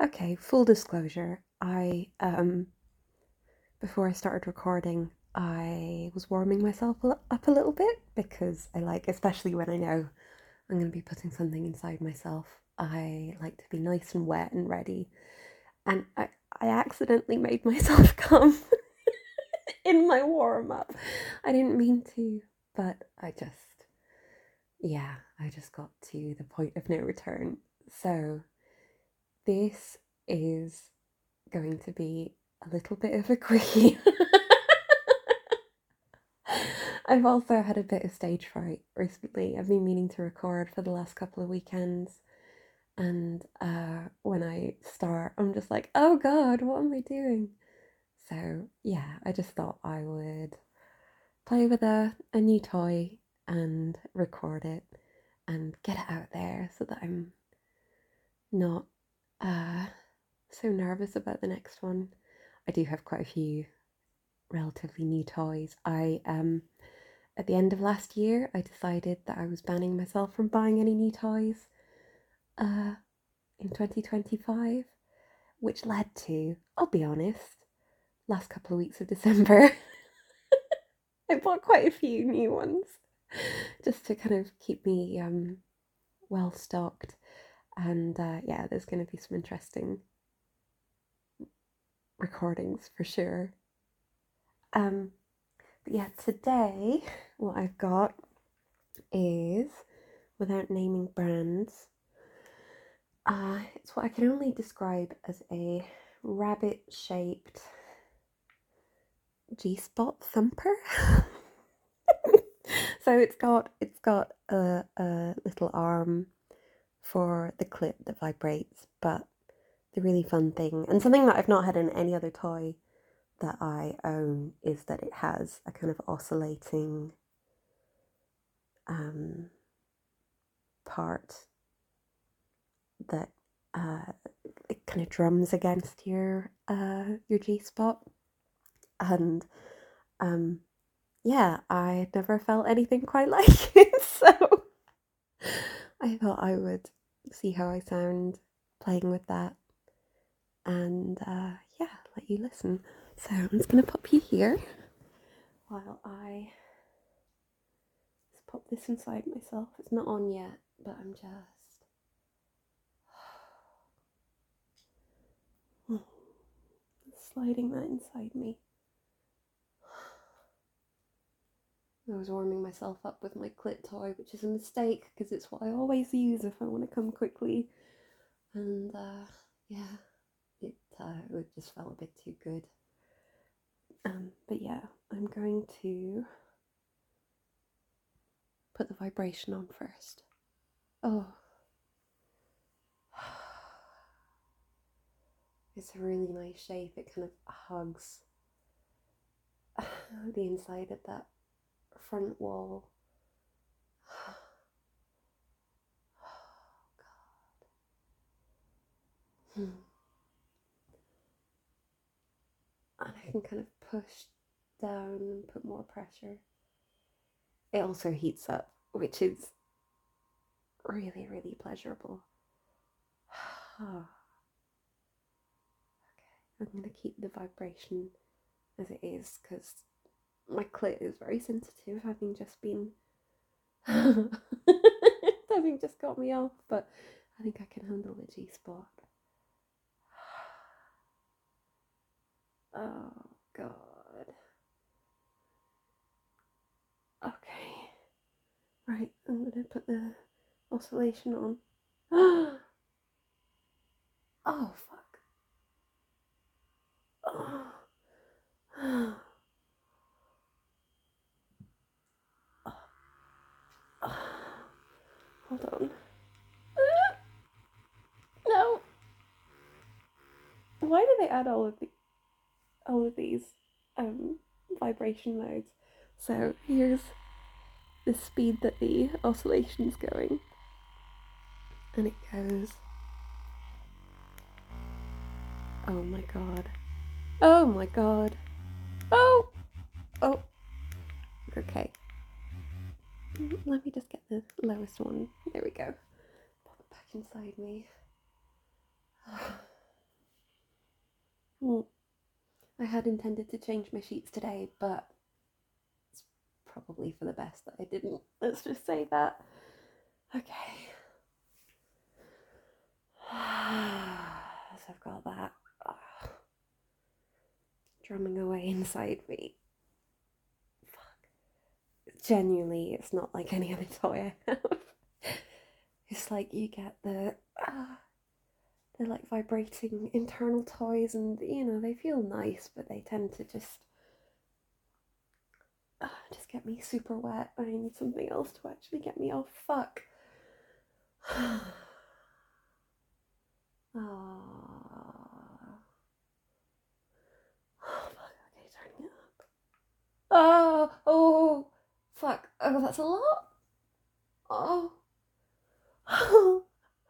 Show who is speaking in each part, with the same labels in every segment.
Speaker 1: Okay, full disclosure. Before I started recording, I was warming myself up a little bit because I like, especially when I know I'm going to be putting something inside myself, I like to be nice and wet and ready. And I accidentally made myself come in my warm up. I didn't mean to, but I just got to the point of no return. So this is going to be a little bit of a quickie. I've also had a bit of stage fright recently. I've been meaning to record for the last couple of weekends, and when I start, I'm just like, oh god, what am I doing? So, yeah, I just thought I would play with a new toy and record it and get it out there so that I'm not uh, so nervous about the next one. I do have quite a few relatively new toys. At the end of last year, I decided that I was banning myself from buying any new toys uh, in 2025, which led to, I'll be honest, last couple of weeks of December, I bought quite a few new ones just to kind of keep me well stocked. And yeah, there's going to be some interesting recordings for sure. Um, but yeah, today what I've got is, without naming brands, it's what I can only describe as a rabbit-shaped G-spot thumper. So it's got a little arm for the clip that vibrates, but the really fun thing, and something that I've not had in any other toy that I own, is that it has a kind of oscillating um, part that it kind of drums against your G spot, and um, yeah, I never felt anything quite like it, so I thought I would see how I sound playing with that, and yeah, let you listen. So I'm just gonna pop you here while I just pop this inside myself. It's not on yet, but I'm just sliding that inside me. I was warming myself up with my clit toy, which is a mistake because it's what I always use if I want to come quickly. And yeah, it just felt a bit too good. But yeah, I'm going to put the vibration on first. Oh, it's a really nice shape. It kind of hugs the inside of that front wall. And I can kind of push down and put more pressure. It also heats up, which is really, really pleasurable. Okay, I'm going to keep the vibration as it is because my clit is very sensitive, having just been having just got me off, but I think I can handle the G spot. Oh god. Okay. Right, I'm gonna put the oscillation on. Oh fuck. Oh. Hold on. No. Why do they add all of these um vibration modes? So here's the speed that the oscillation's going, and it goes. Oh my god. Oh my god. Oh. Oh. Okay. Let me just get the lowest one. There we go. Pop it back inside me. Mm. I had intended to change my sheets today, but it's probably for the best that I didn't. Let's just say that. Okay. So I've got that drumming away inside me. Fuck. Genuinely, it's not like any other toy I have. It's like you get they're like vibrating internal toys, and they feel nice, but they tend to just get me super wet. I need something else to actually get me off. Fuck. Oh, fuck. Okay, turning it up. Oh, fuck. Oh, that's a lot. Oh. Oh.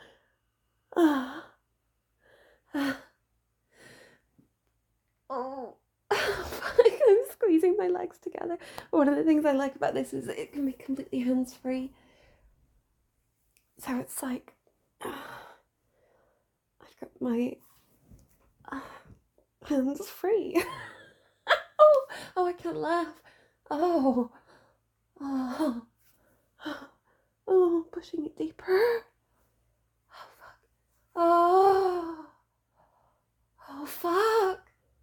Speaker 1: Oh. Fuck. I'm squeezing my legs together. One of the things I like about this is it can be completely hands-free. So it's like I've got my hands free. Oh, I can't laugh. Oh, oh, oh, pushing it deeper. Oh, fuck. Oh, fuck.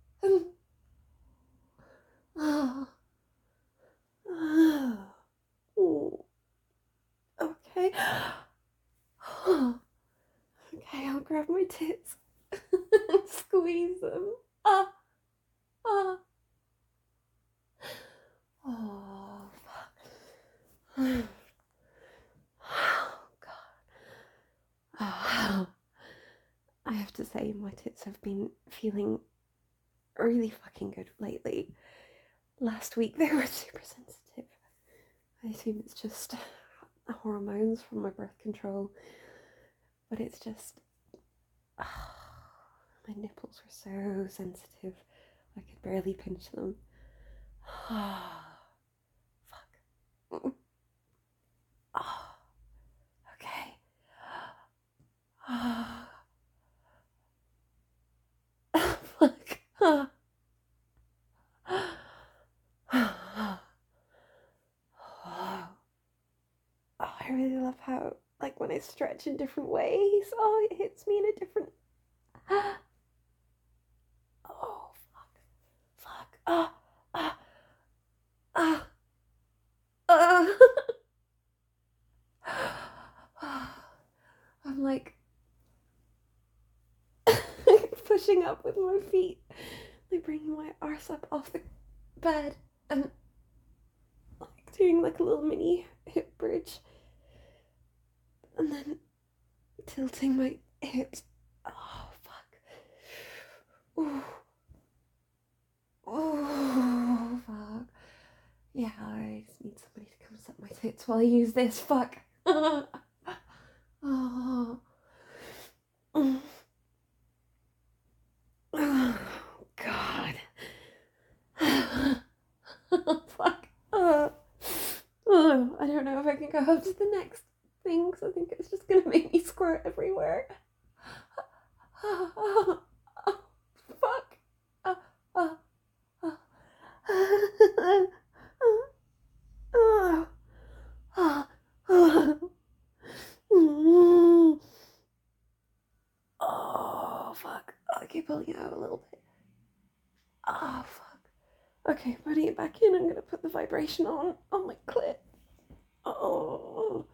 Speaker 1: Oh, oh, okay. Okay, I'll grab my tits and squeeze them. Ah, ah. Oh, fuck. Oh, God. Oh, I have to say, my tits have been feeling really fucking good lately. Last week they were super sensitive. I assume it's just hormones from my birth control, but it's just my nipples were so sensitive I could barely pinch them. Fuck. Oh, okay. Fuck. Oh, I really love how, like, when I stretch in different ways, oh, it hits me in a different. Oh, fuck. Fuck. Ah, I'm like pushing up with my feet, like bringing my arse up off the bed and like doing like a little mini hip bridge, and then tilting my hips. Oh, fuck. Ooh. Oh, fuck. Yeah, I just need somebody to come suck my tits while I use this. Fuck. Oh. Oh, God. Fuck. I don't know if I can go up to the next thing, because I think it's just gonna make me squirt everywhere. Fuck. Oh, fuck. I keep pulling it out a little bit. Oh, fuck. Okay, putting it back in. I'm gonna put the vibration on my clit. Oh.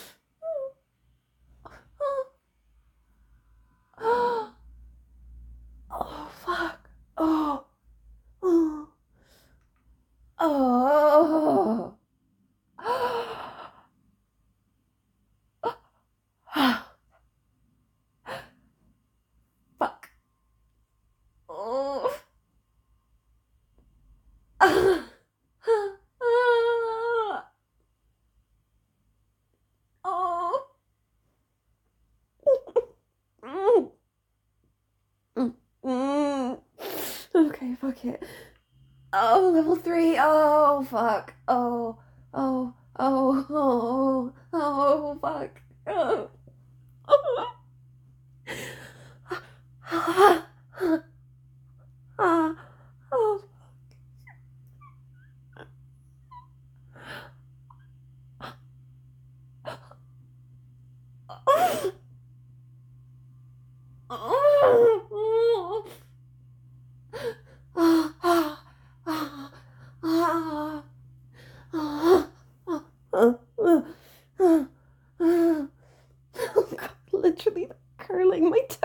Speaker 1: Oh, fuck. Oh. Oh. Oh. Fuck. Oh. Oh. Okay, fuck it. Oh, level 3. Oh, fuck. Oh, oh, oh, oh, oh, fuck. Oh.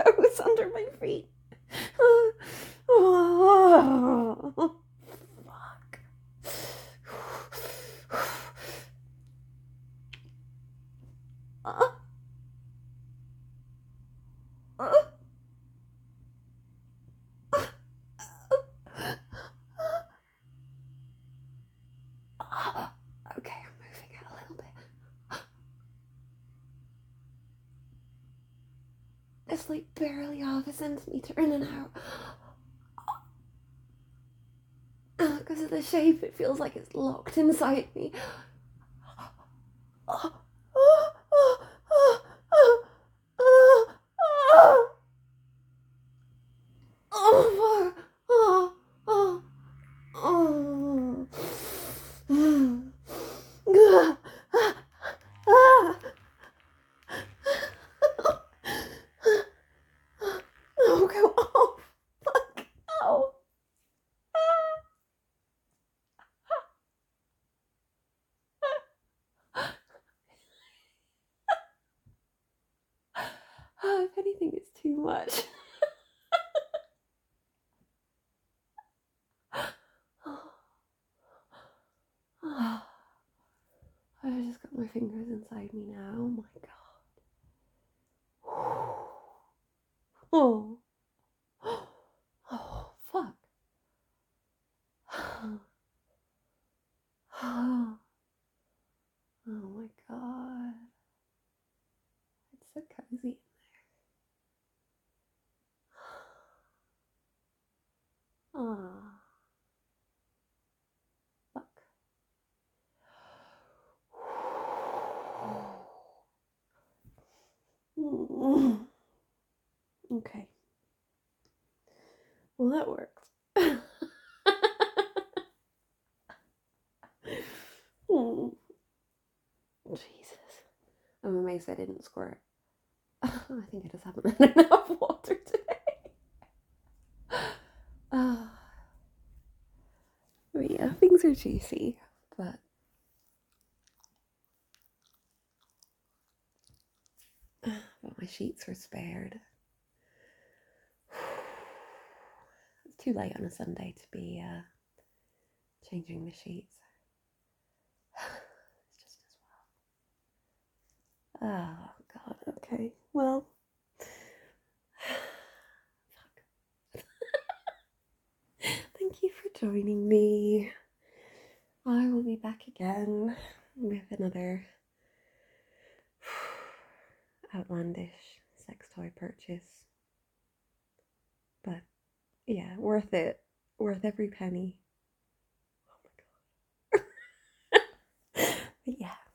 Speaker 1: gross under my feet. Oh, fuck. Uh, uh, okay, I'm moving it a little bit. It's like barely half a centimeter in and out. Because of the shape, it feels like it's locked inside me. Oh, oh, oh, oh, oh, oh, oh, oh, oh, oh, oh. No, go off. Fuck. Oh. If anything, it's too much. I've just got my fingers inside me now. Oh my god. Oh. Oh, fuck. Oh my god. It's so cozy. Ah, fuck. Okay. Well, that works. Jesus. I'm amazed I didn't squirt. I think I just haven't had enough water today. But yeah, things are juicy, but my sheets were spared. It's too late on a Sunday to be changing the sheets. It's just as well. Oh god, okay. Well, fuck. Thank you for joining me. I will be back again with another outlandish sex toy purchase. But yeah, worth it. Worth every penny. Oh my god. But yeah,